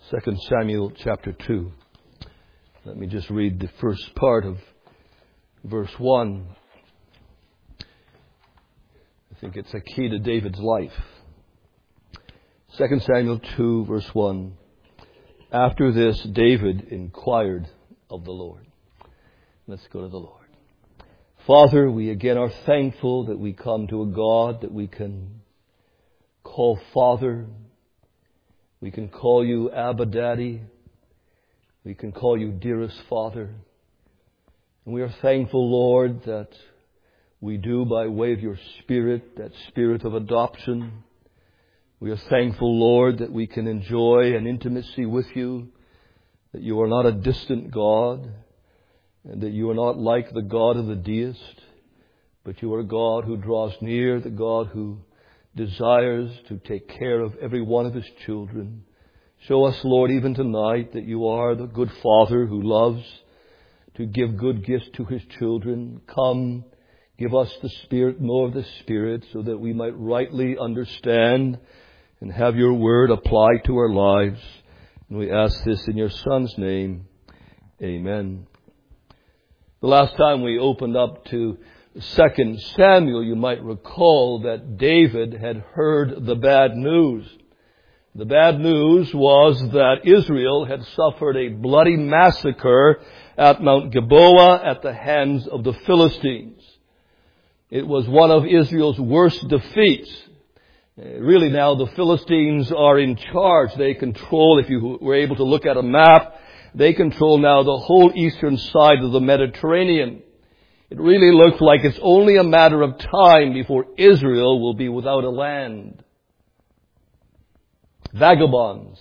2 Samuel chapter 2. Let me just read the first part of verse 1. I think it's a key to David's life. 2 Samuel 2 verse 1. After this, David inquired of the Lord. Let's go to the Lord. Father, we again are thankful that we come to a God that we can call Father. We can call you Abba Daddy. We can call you dearest Father. And we are thankful, Lord, that we do by way of your Spirit, that Spirit of adoption. We are thankful, Lord, that we can enjoy an intimacy with you, that you are not a distant God, and that you are not like the God of the deist, but you are a God who draws near, the God who desires to take care of every one of his children. Show us, Lord, even tonight that you are the good Father who loves to give good gifts to his children. Come, give us the Spirit, more of the Spirit, so that we might rightly understand and have your word apply to our lives. And we ask this in your Son's name. Amen. The last time we opened up to 2 Samuel, you might recall that David had heard the bad news. The bad news was that Israel had suffered a bloody massacre at Mount Gilboa at the hands of the Philistines. It was one of Israel's worst defeats. Really now the Philistines are in charge. They control, if you were able to look at a map, they control now the whole eastern side of the Mediterranean. It really looks like it's only a matter of time before Israel will be without a land. Vagabonds.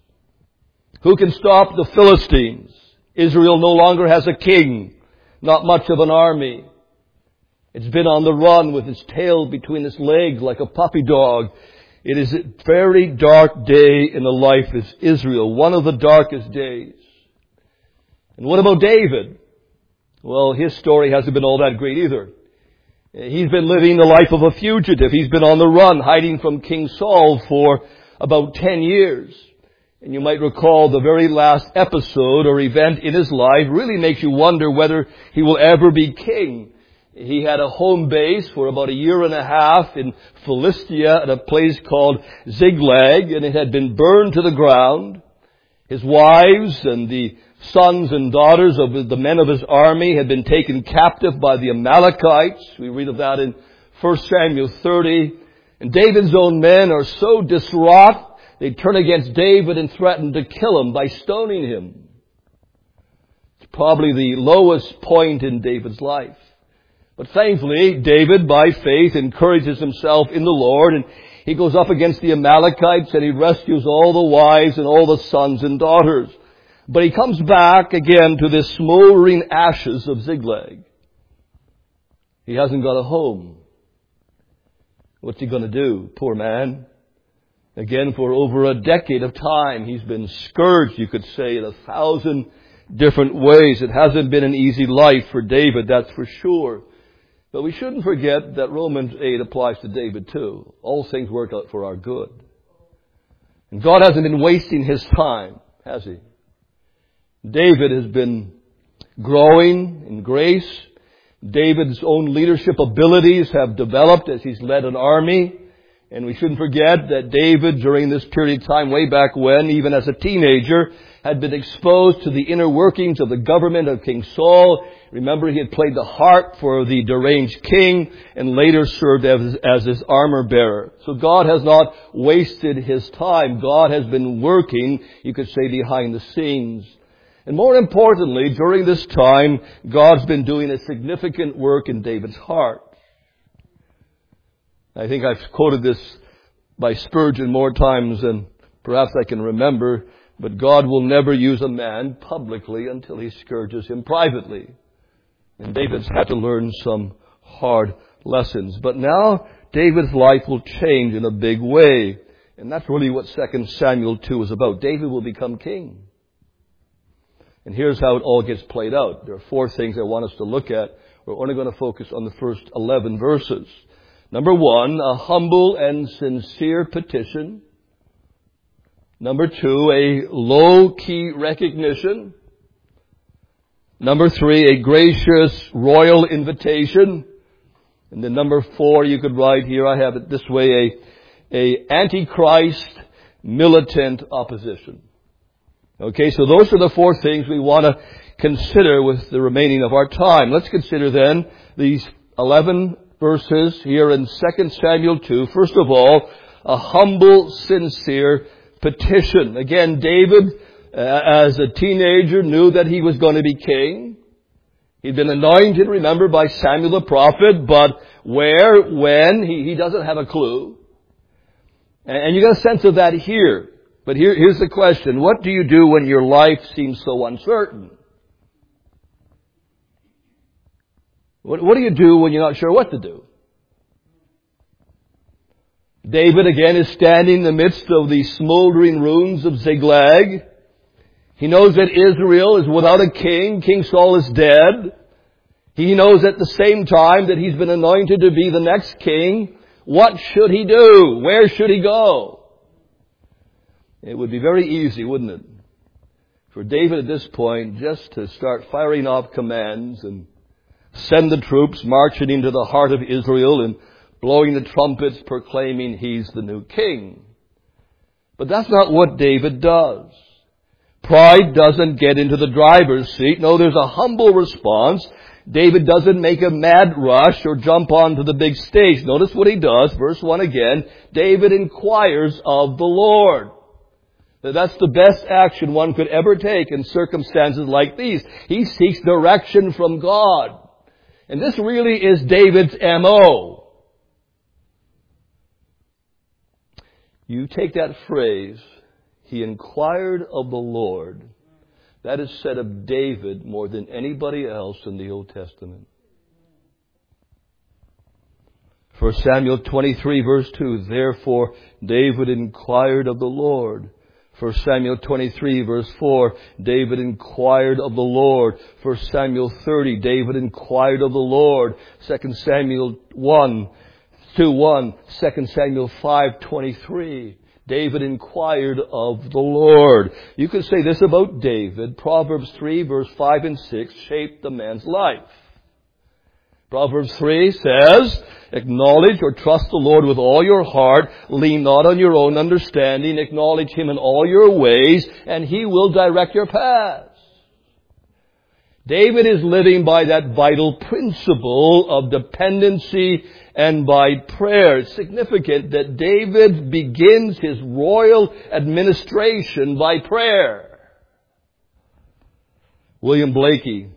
Who can stop the Philistines? Israel no longer has a king, not much of an army. It's been on the run with its tail between its legs like a puppy dog. It is a very dark day in the life of Israel, one of the darkest days. And what about David? Well, his story hasn't been all that great either. He's been living the life of a fugitive. He's been on the run, hiding from King Saul for about 10 years. And you might recall the very last episode or event in his life really makes you wonder whether he will ever be king. He had a home base for about a year and a half in Philistia at a place called Ziklag, and it had been burned to the ground. His wives and the sons and daughters of the men of his army had been taken captive by the Amalekites. We read of that in 1 Samuel 30. And David's own men are so distraught, they turn against David and threaten to kill him by stoning him. It's probably the lowest point in David's life. But thankfully, David, by faith, encourages himself in the Lord, and he goes up against the Amalekites and he rescues all the wives and all the sons and daughters. But he comes back again to the smoldering ashes of Ziklag. He hasn't got a home. What's he going to do, poor man? Again, for over a decade of time, he's been scourged, you could say, in 1,000 different ways. It hasn't been an easy life for David, that's for sure. But we shouldn't forget that Romans 8 applies to David too. All things work out for our good. And God hasn't been wasting his time, has he? David has been growing in grace. David's own leadership abilities have developed as he's led an army. And we shouldn't forget that David, during this period of time way back when, even as a teenager, had been exposed to the inner workings of the government of King Saul. Remember, he had played the harp for the deranged king and later served as his armor bearer. So God has not wasted his time. God has been working, you could say, behind the scenes. And more importantly, during this time, God's been doing a significant work in David's heart. I think I've quoted this by Spurgeon more times than perhaps I can remember, but God will never use a man publicly until he scourges him privately. And David's had to learn some hard lessons. But now David's life will change in a big way. And that's really what 2 Samuel 2 is about. David will become king. And here's how it all gets played out. There are 4 things I want us to look at. We're only going to focus on the first 11 verses. Number 1, a humble and sincere petition. Number 2, a low-key recognition. Number 3, a gracious royal invitation. And then number 4, you could write here, I have it this way, a antichrist militant opposition. Okay, so those are the 4 things we want to consider with the remaining of our time. Let's consider then these 11 verses here in 2 Samuel 2. First of all, a humble, sincere petition. Again, David, as a teenager, knew that he was going to be king. He'd been anointed, remember, by Samuel the prophet, but where, when, he doesn't have a clue. And you got a sense of that here. But here's the question. What do you do when your life seems so uncertain? What do you do when you're not sure what to do? David, again, is standing in the midst of the smoldering ruins of Ziklag. He knows that Israel is without a king. King Saul is dead. He knows at the same time that he's been anointed to be the next king. What should he do? Where should he go? It would be very easy, wouldn't it, for David at this point just to start firing off commands and send the troops marching into the heart of Israel and blowing the trumpets proclaiming he's the new king. But that's not what David does. Pride doesn't get into the driver's seat. No, there's a humble response. David doesn't make a mad rush or jump onto the big stage. Notice what he does. Verse 1 again. David inquires of the Lord. That's the best action one could ever take in circumstances like these. He seeks direction from God. And this really is David's M.O. You take that phrase, he inquired of the Lord. That is said of David more than anybody else in the Old Testament. 1 Samuel 23 verse 2, therefore David inquired of the Lord. 1 Samuel 23 verse 4, David inquired of the Lord. 1 Samuel 30, David inquired of the Lord. 2 Samuel 1, 2:1, 2 Samuel 5:23. David inquired of the Lord. You could say this about David. Proverbs 3 verse 5 and 6 shaped the man's life. Proverbs 3 says, acknowledge or trust the Lord with all your heart. Lean not on your own understanding. Acknowledge Him in all your ways, and He will direct your paths. David is living by that vital principle of dependency and by prayer. It's significant that David begins his royal administration by prayer. William Blakey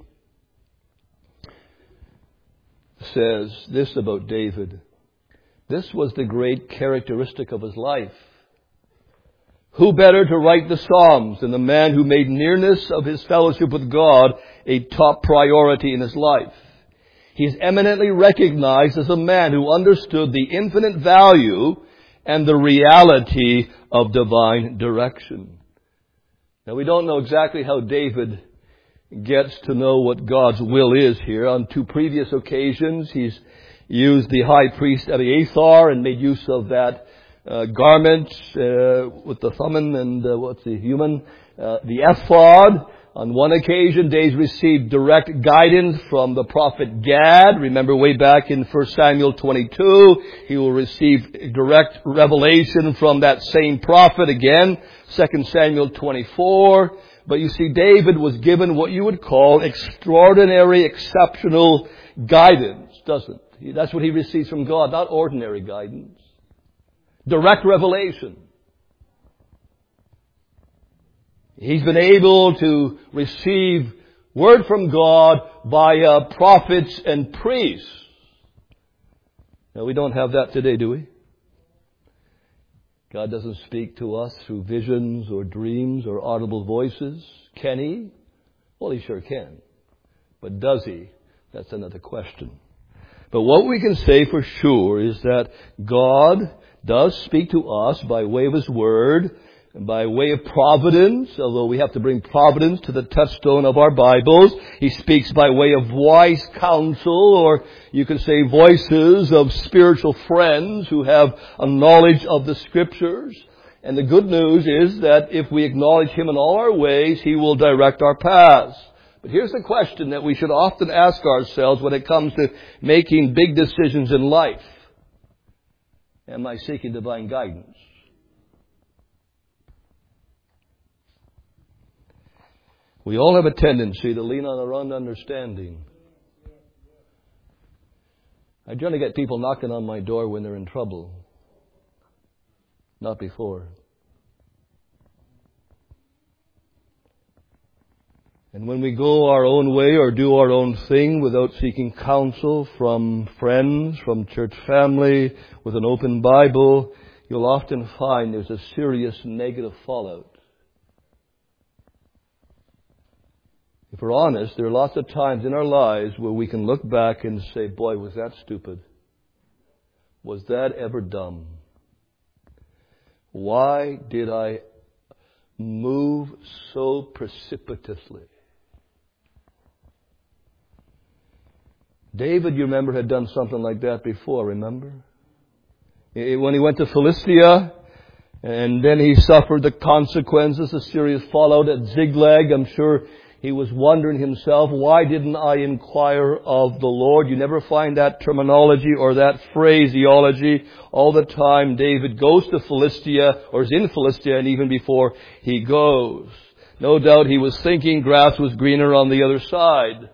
says this about David. This was the great characteristic of his life. Who better to write the Psalms than the man who made nearness of his fellowship with God a top priority in his life? He is eminently recognized as a man who understood the infinite value and the reality of divine direction. Now, we don't know exactly how David gets to know what God's will is here. On 2 previous occasions, he's used the high priest Abiathar and made use of that garment with the thummim and the ephod. On one occasion, David received direct guidance from the prophet Gad. Remember way back in 1 Samuel 22, he will receive direct revelation from that same prophet again, 2 Samuel 24. But you see, David was given what you would call extraordinary, exceptional guidance, doesn't he? That's what he receives from God, not ordinary guidance. Direct revelation. He's been able to receive word from God via prophets and priests. Now, we don't have that today, do we? God doesn't speak to us through visions or dreams or audible voices. Can He? Well, He sure can. But does He? That's another question. But what we can say for sure is that God does speak to us by way of His Word, and by way of providence, although we have to bring providence to the touchstone of our Bibles. He speaks by way of wise counsel, or you could say voices of spiritual friends who have a knowledge of the Scriptures. And the good news is that if we acknowledge Him in all our ways, He will direct our paths. But here's the question that we should often ask ourselves when it comes to making big decisions in life. Am I seeking divine guidance? We all have a tendency to lean on our own understanding. I generally get people knocking on my door when they're in trouble. Not before. And when we go our own way or do our own thing without seeking counsel from friends, from church family, with an open Bible, you'll often find there's a serious negative fallout. If we're honest, there are lots of times in our lives where we can look back and say, boy, was that stupid? Was that ever dumb? Why did I move so precipitously? David, you remember, had done something like that before, remember? When he went to Philistia, and then he suffered the consequences, a serious fallout at Ziklag. I'm sure he was wondering himself, why didn't I inquire of the Lord? You never find that terminology or that phraseology. All the time David goes to Philistia, or is in Philistia, and even before he goes. No doubt he was thinking grass was greener on the other side.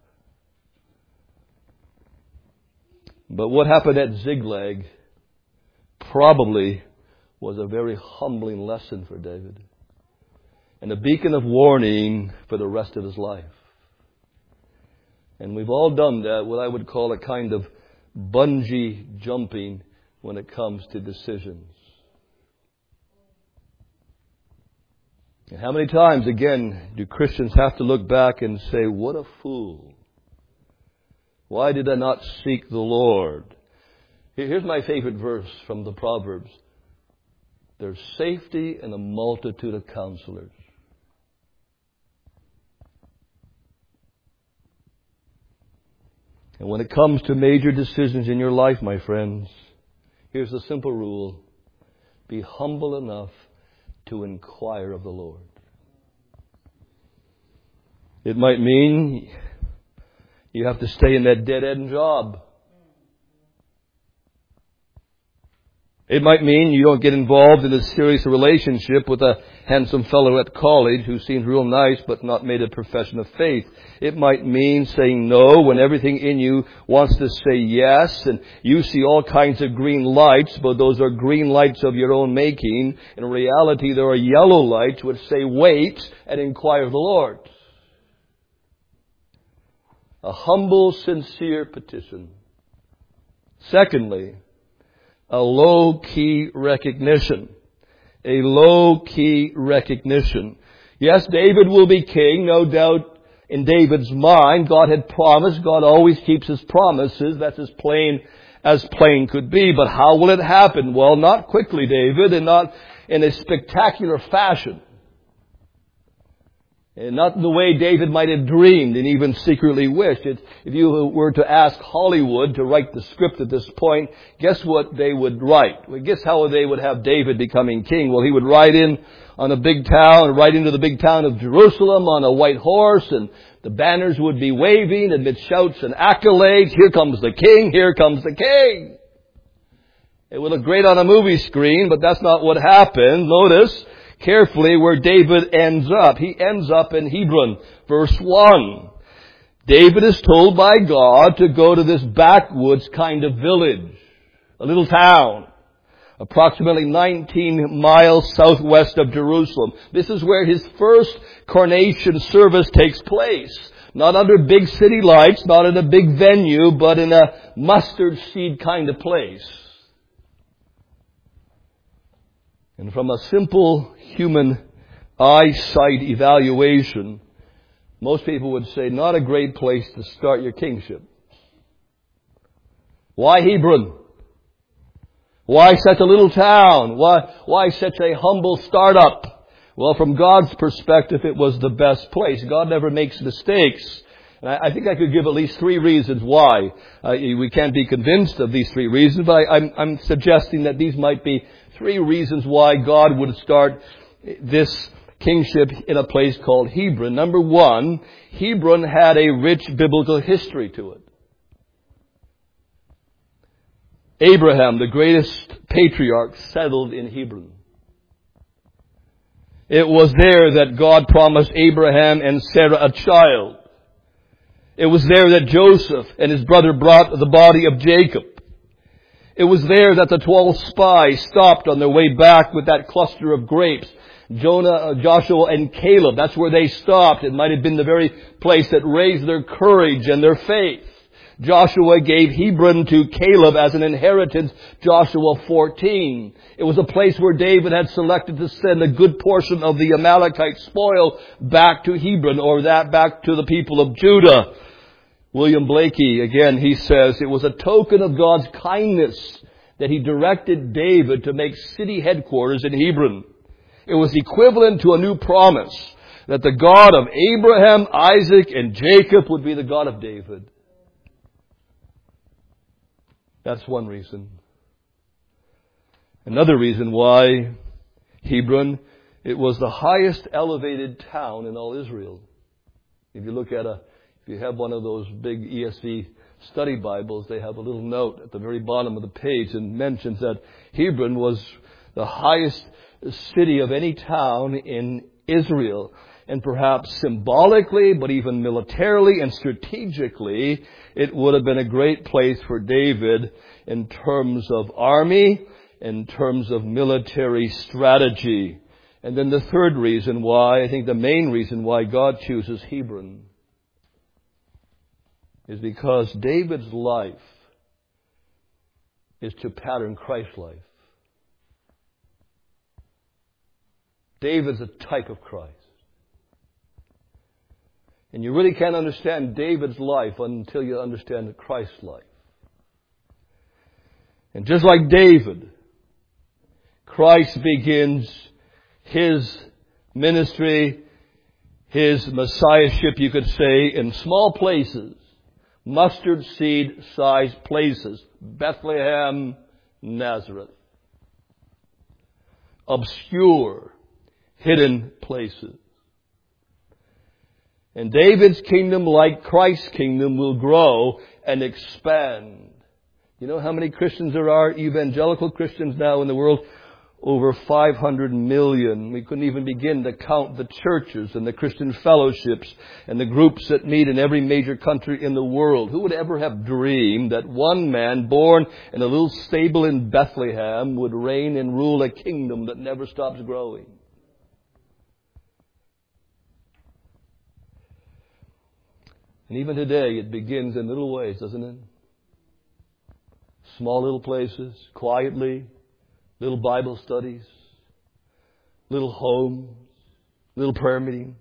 But what happened at Ziklag probably was a very humbling lesson for David. And a beacon of warning for the rest of his life. And we've all done that, what I would call a kind of bungee jumping when it comes to decisions. And how many times, again, do Christians have to look back and say, what a fool. Why did I not seek the Lord? Here's my favorite verse from the Proverbs. There's safety in a multitude of counselors. And when it comes to major decisions in your life, my friends, here's the simple rule. Be humble enough to inquire of the Lord. It might mean you have to stay in that dead-end job. It might mean you don't get involved in a serious relationship with a handsome fellow at college who seems real nice but not made a profession of faith. It might mean saying no when everything in you wants to say yes, and you see all kinds of green lights, but those are green lights of your own making. In reality, there are yellow lights which say wait and inquire of the Lord. A humble, sincere petition. Secondly, a low-key recognition. A low-key recognition. Yes, David will be king, no doubt in David's mind. God had promised. God always keeps His promises. That's as plain could be. But how will it happen? Well, not quickly, David, and not in a spectacular fashion. And not the way David might have dreamed and even secretly wished. If you were to ask Hollywood to write the script at this point, guess what they would write? Well, guess how they would have David becoming king? Well, he would ride in on a big town, right into the big town of Jerusalem on a white horse, and the banners would be waving amid shouts and accolades. Here comes the king, here comes the king. It would look great on a movie screen, but that's not what happened. Notice carefully where David ends up. He ends up in Hebron, verse 1. David is told by God to go to this backwoods kind of village, a little town, approximately 19 miles southwest of Jerusalem. This is where his first coronation service takes place. Not under big city lights, not in a big venue, but in a mustard seed kind of place. And from a simple human eyesight evaluation, most people would say not a great place to start your kingship. Why Hebron? Why such a little town? Why such a humble startup? Well, from God's perspective, it was the best place. God never makes mistakes. And I think I could give at least 3 reasons why. We can't be convinced of these 3 reasons, but I'm suggesting that these might be 3 reasons why God would start this kingship in a place called Hebron. Number 1, Hebron had a rich biblical history to it. Abraham, the greatest patriarch, settled in Hebron. It was there that God promised Abraham and Sarah a child. It was there that Joseph and his brother brought the body of Jacob. It was there that the 12 spies stopped on their way back with that cluster of grapes. Joshua and Caleb, that's where they stopped. It might have been the very place that raised their courage and their faith. Joshua gave Hebron to Caleb as an inheritance, Joshua 14. It was a place where David had selected to send a good portion of the Amalekite spoil back to Hebron, or that back to the people of Judah. William Blakey, again, he says, it was a token of God's kindness that He directed David to make city headquarters in Hebron. It was equivalent to a new promise that the God of Abraham, Isaac, and Jacob would be the God of David. That's one reason. Another reason why Hebron, it was the highest elevated town in all Israel. If you look at if you have one of those big ESV study Bibles, they have a little note at the very bottom of the page and mentions that Hebron was the highest city of any town in Israel. And perhaps symbolically, but even militarily and strategically, it would have been a great place for David in terms of army, in terms of military strategy. And then the third reason why, I think the main reason why God chooses Hebron, is because David's life is to pattern Christ's life. David's a type of Christ. And you really can't understand David's life until you understand Christ's life. And just like David, Christ begins His ministry, His messiahship, you could say, in small places, mustard seed sized places. Bethlehem, Nazareth. Obscure, hidden places. And David's kingdom, like Christ's kingdom, will grow and expand. You know how many Christians there are, evangelical Christians now in the world? Over 500 million. We couldn't even begin to count the churches and the Christian fellowships and the groups that meet in every major country in the world. Who would ever have dreamed that one man born in a little stable in Bethlehem would reign and rule a kingdom that never stops growing? And even today, it begins in little ways, doesn't it? Small little places, quietly, little Bible studies, little homes, little prayer meetings.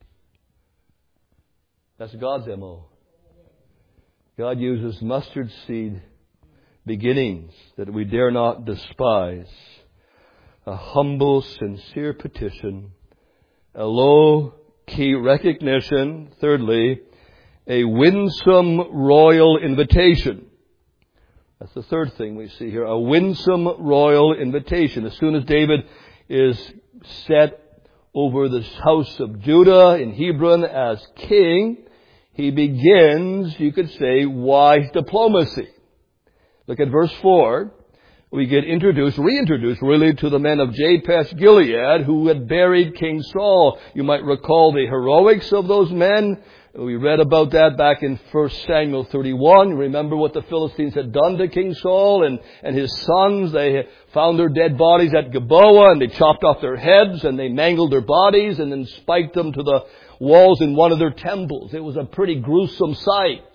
That's God's M.O. God uses mustard seed beginnings that we dare not despise. A humble, sincere petition. A low-key recognition. Thirdly, a winsome royal invitation. That's the third thing we see here. A winsome royal invitation. As soon as David is set over the house of Judah in Hebron as king, he begins, you could say, wise diplomacy. Look at verse 4. We get reintroduced really to the men of Jabesh Gilead who had buried King Saul. You might recall the heroics of those men. We read about that back in 1 Samuel 31. Remember what the Philistines had done to King Saul and his sons. They found their dead bodies at Gilboa and they chopped off their heads and they mangled their bodies and then spiked them to the walls in one of their temples. It was a pretty gruesome sight.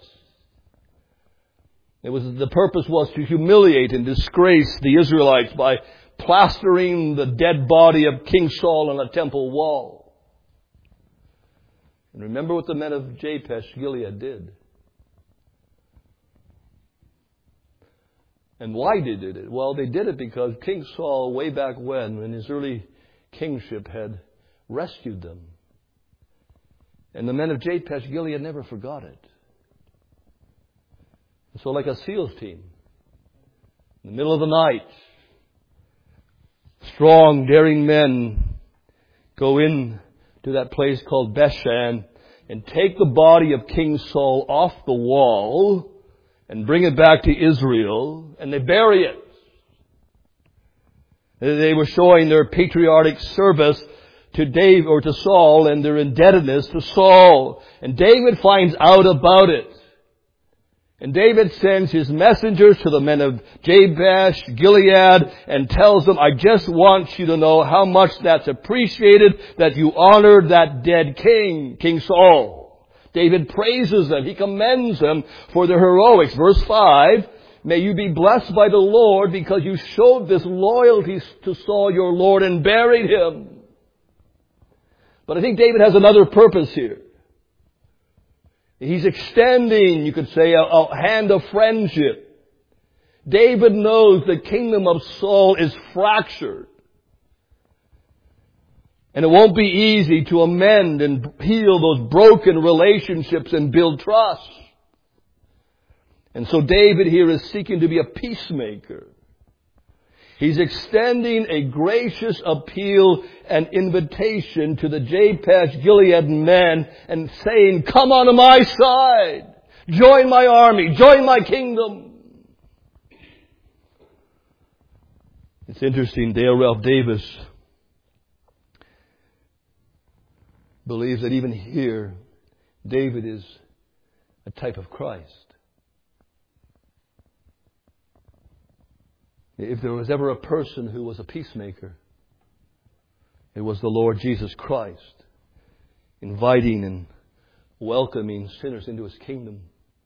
The purpose was to humiliate and disgrace the Israelites by plastering the dead body of King Saul on a temple wall. And remember what the men of Jabesh Gilead did. And why they did it? Well, they did it because King Saul, way back when, in his early kingship, had rescued them. And the men of Jabesh Gilead never forgot it. And so like a SEALs team, in the middle of the night, strong, daring men go in to that place called Bethshan and take the body of King Saul off the wall and bring it back to Israel, and they bury it. They were showing their patriotic service to David or to Saul and their indebtedness to Saul. And David finds out about it. And David sends his messengers to the men of Jabesh, Gilead, and tells them, I just want you to know how much that's appreciated that you honored that dead king, King Saul. David praises them. He commends them for their heroics. Verse 5, may you be blessed by the Lord because you showed this loyalty to Saul your Lord and buried him. But I think David has another purpose here. He's extending, you could say, a hand of friendship. David knows the kingdom of Saul is fractured. And it won't be easy to amend and heal those broken relationships and build trust. And so David here is seeking to be a peacemaker. He's extending a gracious appeal and invitation to the Jabesh Gilead men and saying, come onto my side. Join my army. Join my kingdom. It's interesting, Dale Ralph Davis believes that even here, David is a type of Christ. If there was ever a person who was a peacemaker, it was the Lord Jesus Christ, inviting and welcoming sinners into His kingdom.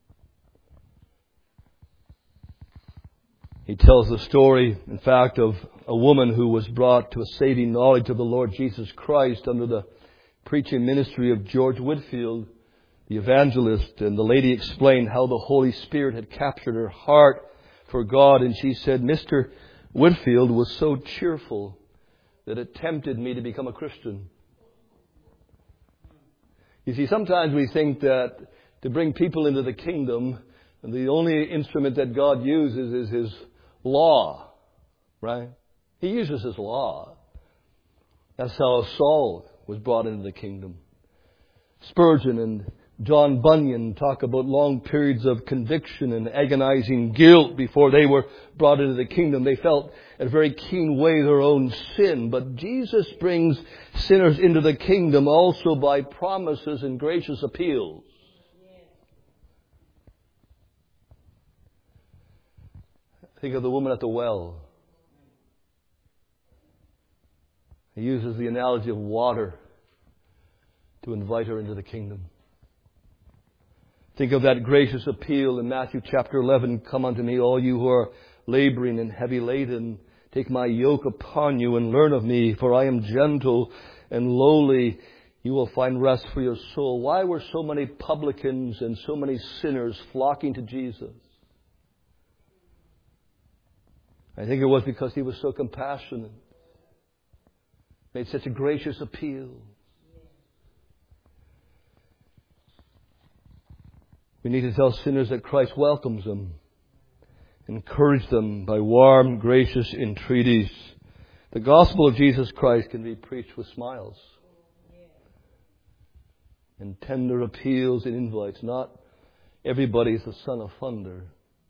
He tells the story, in fact, of a woman who was brought to a saving knowledge of the Lord Jesus Christ under the preaching ministry of George Whitefield, the evangelist. And the lady explained how the Holy Spirit had captured her heart for God, and she said, Mr. Whitefield was so cheerful that it tempted me to become a Christian. You see, sometimes we think that to bring people into the kingdom, the only instrument that God uses is His law, right? He uses His law. That's how Saul was brought into the kingdom. Spurgeon and John Bunyan talk about long periods of conviction and agonizing guilt before they were brought into the kingdom. They felt in a very keen way their own sin. But Jesus brings sinners into the kingdom also by promises and gracious appeals. Think of the woman at the well. He uses the analogy of water to invite her into the kingdom. Think of that gracious appeal in Matthew chapter 11. Come unto me, all you who are laboring and heavy laden. Take my yoke upon you and learn of me, for I am gentle and lowly. You will find rest for your soul. Why were so many publicans and so many sinners flocking to Jesus? I think it was because He was so compassionate. Made such a gracious appeal. We need to tell sinners that Christ welcomes them. Encourage them by warm, gracious entreaties. The gospel of Jesus Christ can be preached with smiles and tender appeals and invites. Not everybody is the son of thunder.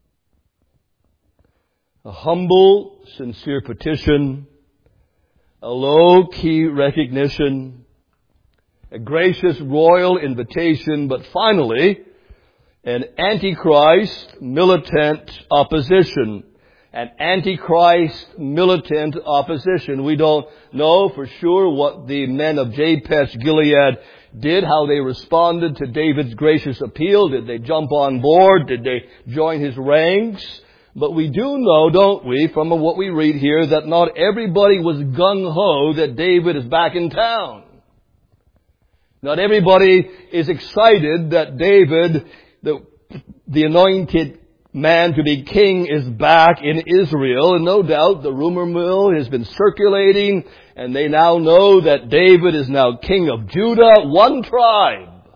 A humble, sincere petition, a low-key recognition, a gracious royal invitation, but finally, an antichrist militant opposition. An antichrist militant opposition. We don't know for sure what the men of Jabesh Gilead did, how they responded to David's gracious appeal. Did they jump on board? Did they join his ranks? But we do know, don't we, from what we read here, that not everybody was gung-ho that David is back in town. Not everybody is excited that David, the anointed man to be king, is back in Israel. And no doubt the rumor mill has been circulating, and they now know that David is now king of Judah, one tribe.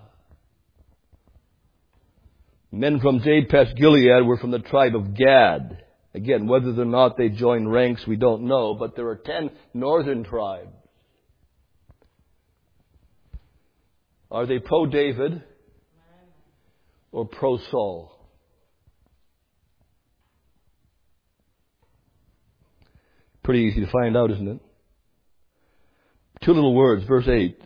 Men from Jabesh Gilead were from the tribe of Gad. Again, whether or not they joined ranks, we don't know, but there are 10 northern tribes. Are they pro-David or pro-Saul? Pretty easy to find out, isn't it? 2 little words, verse 8.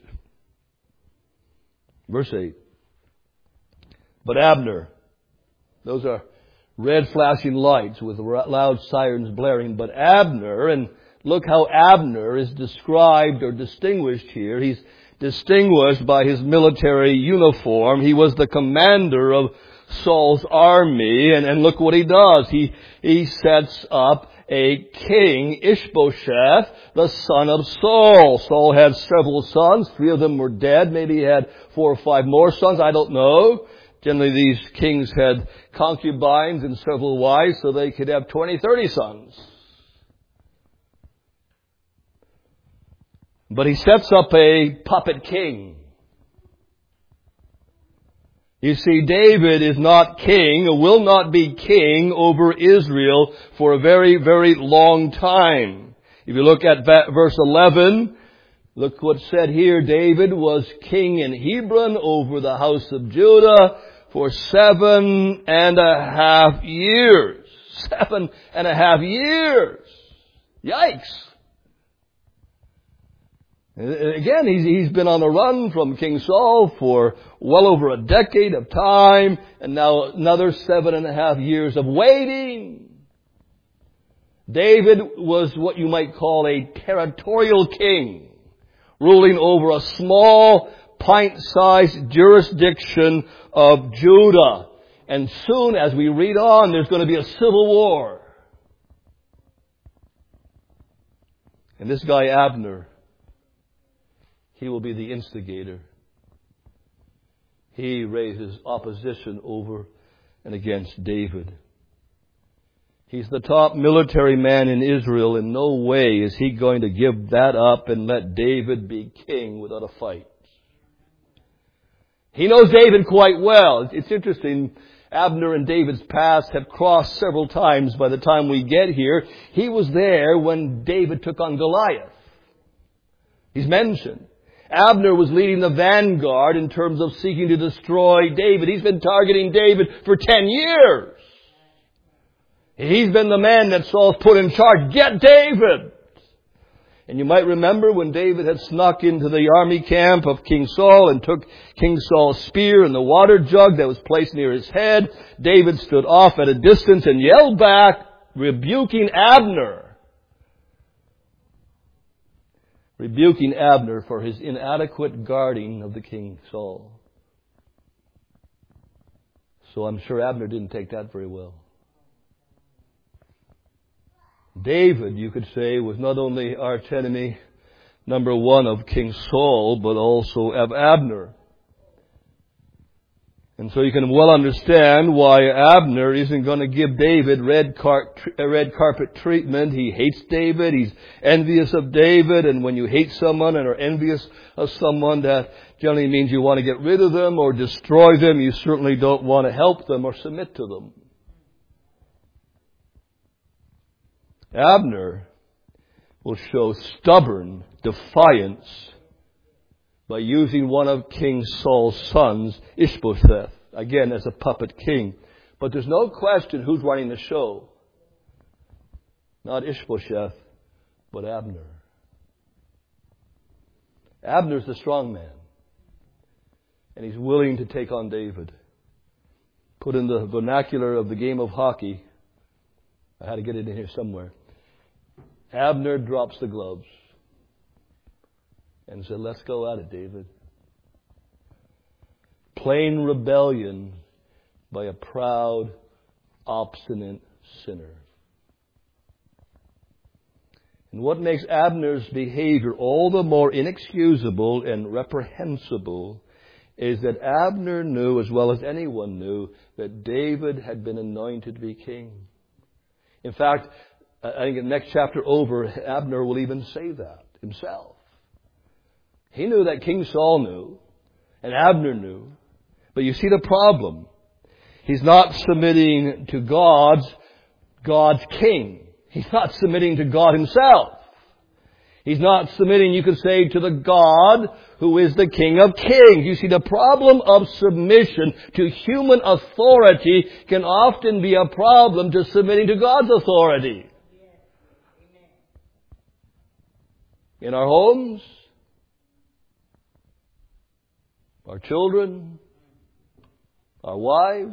Verse 8. But Abner, those are red flashing lights with loud sirens blaring, but Abner, and look how Abner is described or distinguished here. He's distinguished by his military uniform. He was the commander of Saul's army, and look what he does. He sets up a king, Ishbosheth, the son of Saul. Saul had several sons. 3 of them were dead. Maybe he had 4 or 5 more sons. I don't know. Generally, these kings had concubines and several wives, so they could have 20, 30 sons. But he sets up a puppet king. You see, David is not king, or will not be king over Israel for a very, very long time. If you look at verse 11, look what's said here. David was king in Hebron over the house of Judah for 7.5 years. 7.5 years. Yikes. Again, he's been on the run from King Saul for well over a decade of time, and now another 7.5 years of waiting. David was what you might call a territorial king, ruling over a small, pint-sized jurisdiction of Judah. And soon, as we read on, there's going to be a civil war. And this guy Abner, he will be the instigator. He raises opposition over and against David. He's the top military man in Israel. In no way is he going to give that up and let David be king without a fight. He knows David quite well. It's interesting, Abner and David's paths have crossed several times by the time we get here. He was there when David took on Goliath. He's mentioned. Abner was leading the vanguard in terms of seeking to destroy David. He's been targeting David for 10 years. He's been the man that Saul's put in charge. Get David! And you might remember when David had snuck into the army camp of King Saul and took King Saul's spear and the water jug that was placed near his head. David stood off at a distance and yelled back, rebuking Abner. Rebuking Abner for his inadequate guarding of the King Saul. So I'm sure Abner didn't take that very well. David, you could say, was not only archenemy number 1 of King Saul, but also of Abner. And so you can well understand why Abner isn't going to give David red carpet treatment. He hates David. He's envious of David. And when you hate someone and are envious of someone, that generally means you want to get rid of them or destroy them. You certainly don't want to help them or submit to them. Abner will show stubborn defiance by using one of King Saul's sons, Ishbosheth, again as a puppet king. But there's no question who's running the show. Not Ishbosheth, but Abner. Abner's the strong man. And he's willing to take on David. Put in the vernacular of the game of hockey. I had to get it in here somewhere. Abner drops the gloves and said, let's go at it, David. Plain rebellion by a proud, obstinate sinner. And what makes Abner's behavior all the more inexcusable and reprehensible is that Abner knew, as well as anyone knew, that David had been anointed to be king. In fact, I think in the next chapter over, Abner will even say that himself. He knew that King Saul knew, and Abner knew. But you see the problem. He's not submitting to God's king. He's not submitting to God himself. He's not submitting, you could say, to the God who is the King of Kings. You see, the problem of submission to human authority can often be a problem to submitting to God's authority. In our homes, our children, our wives,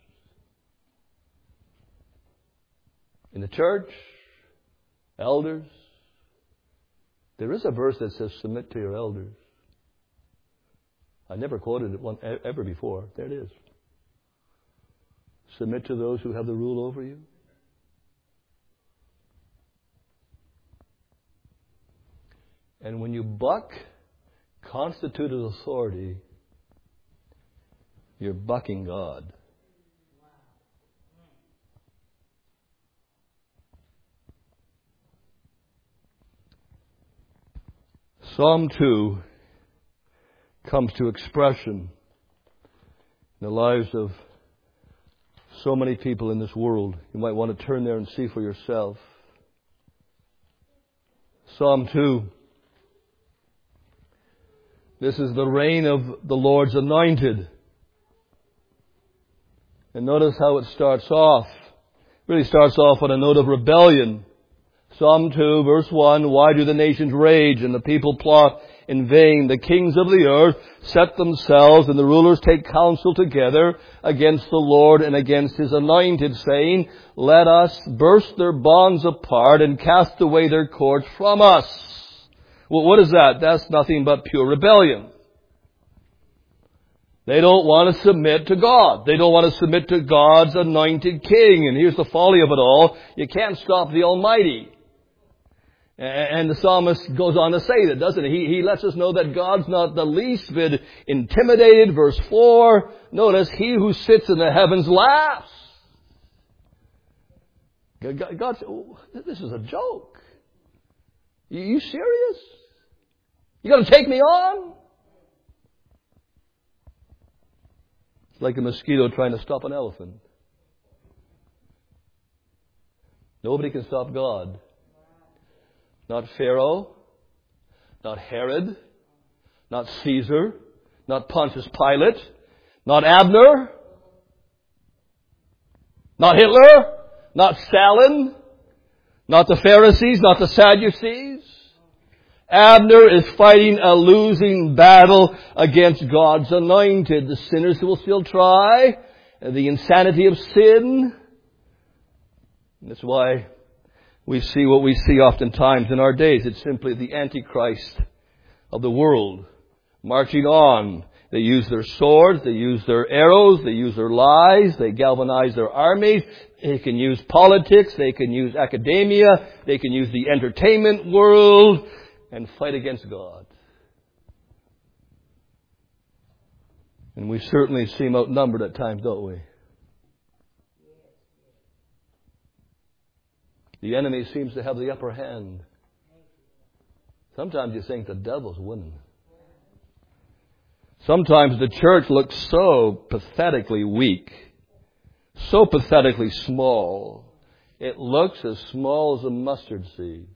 in the church, elders. There is a verse that says, submit to your elders. I never quoted it ever before. There it is. Submit to those who have the rule over you. And when you buck constituted authority, you're bucking God. Psalm 2 comes to expression in the lives of so many people in this world. You might want to turn there and see for yourself. Psalm 2. This is the reign of the Lord's anointed. And notice how it starts off. It really starts off on a note of rebellion. Psalm 2, verse 1, why do the nations rage and the people plot in vain? The kings of the earth set themselves and the rulers take counsel together against the Lord and against His anointed, saying, let us burst their bonds apart and cast away their cords from us. Well, what is that? That's nothing but pure rebellion. They don't want to submit to God. They don't want to submit to God's anointed king. And here's the folly of it all. You can't stop the Almighty. And the psalmist goes on to say that, doesn't he? He lets us know that God's not the least bit intimidated. Verse 4, notice, he who sits in the heavens laughs. God said, oh, this is a joke. You serious? You going to take me on? It's like a mosquito trying to stop an elephant. Nobody can stop God. Not Pharaoh, not Herod, not Caesar, not Pontius Pilate, not Abner, not Hitler, not Stalin, not the Pharisees, not the Sadducees. Abner is fighting a losing battle against God's anointed. The sinners who will still try, the insanity of sin. That's why we see what we see oftentimes in our days. It's simply the Antichrist of the world marching on. They use their swords, they use their arrows, they use their lies, they galvanize their armies. They can use politics, they can use academia, they can use the entertainment world and fight against God. And we certainly seem outnumbered at times, don't we? The enemy seems to have the upper hand. Sometimes you think the devil's winning. Sometimes the church looks so pathetically weak, so pathetically small. It looks as small as a mustard seed.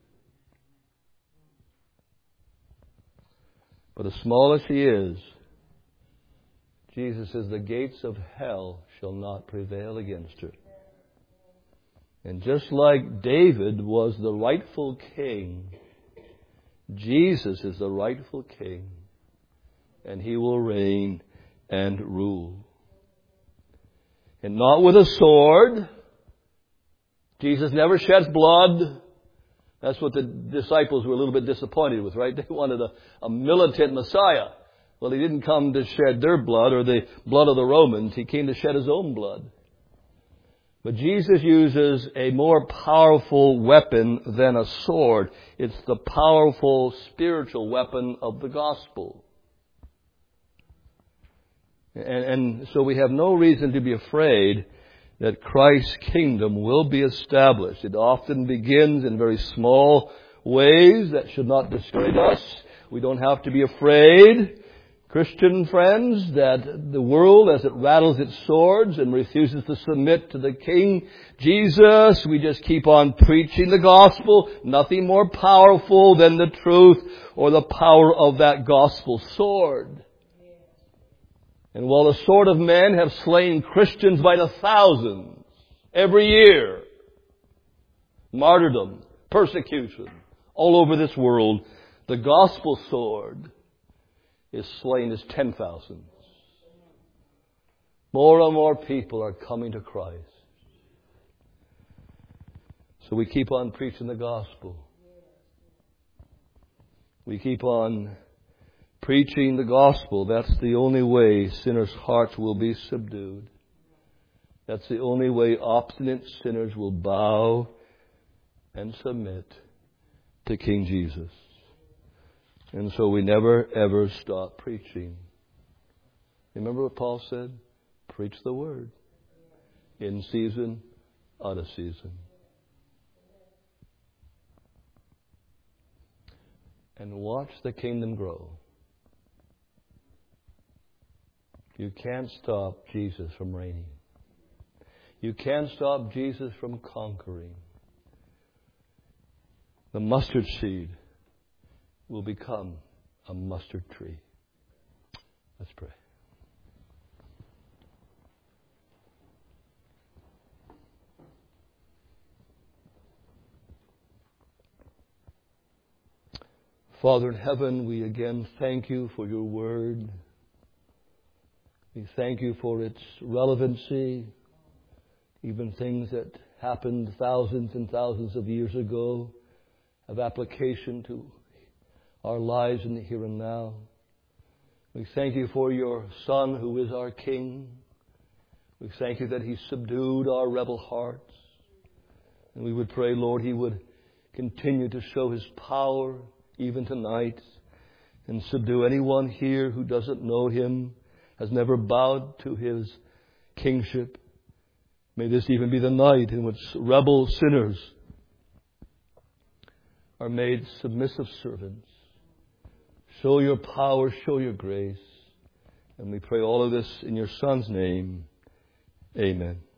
But as small as she is, Jesus says, the gates of hell shall not prevail against her. And just like David was the rightful king, Jesus is the rightful king. And He will reign and rule. And not with a sword. Jesus never sheds blood. That's what the disciples were a little bit disappointed with, right? They wanted a militant Messiah. Well, He didn't come to shed their blood or the blood of the Romans. He came to shed His own blood. But Jesus uses a more powerful weapon than a sword. It's the powerful spiritual weapon of the gospel. And so we have no reason to be afraid that Christ's kingdom will be established. It often begins in very small ways that should not discourage us. We don't have to be afraid Christian friends, that the world, as it rattles its swords and refuses to submit to the King Jesus, we just keep on preaching the gospel. Nothing more powerful than the truth or the power of that gospel sword. And while the sword of men have slain Christians by the thousands every year, martyrdom, persecution, all over this world, the gospel sword is slain as 10,000. More and more people are coming to Christ. So we keep on preaching the gospel. We keep on preaching the gospel. That's the only way sinners' hearts will be subdued. That's the only way obstinate sinners will bow and submit to King Jesus. And so we never, ever stop preaching. Remember what Paul said? Preach the word. In season, out of season. And watch the kingdom grow. You can't stop Jesus from reigning. You can't stop Jesus from conquering. The mustard seed will become a mustard tree. Let's pray. Father in heaven, we again thank you for your word. We thank you for its relevancy, even things that happened thousands and thousands of years ago have application to our lives in the here and now. We thank you for your Son who is our King. We thank you that He subdued our rebel hearts. And we would pray, Lord, He would continue to show His power even tonight and subdue anyone here who doesn't know Him, has never bowed to His kingship. May this even be the night in which rebel sinners are made submissive servants. Show your power, show your grace. And we pray all of this in your Son's name. Amen.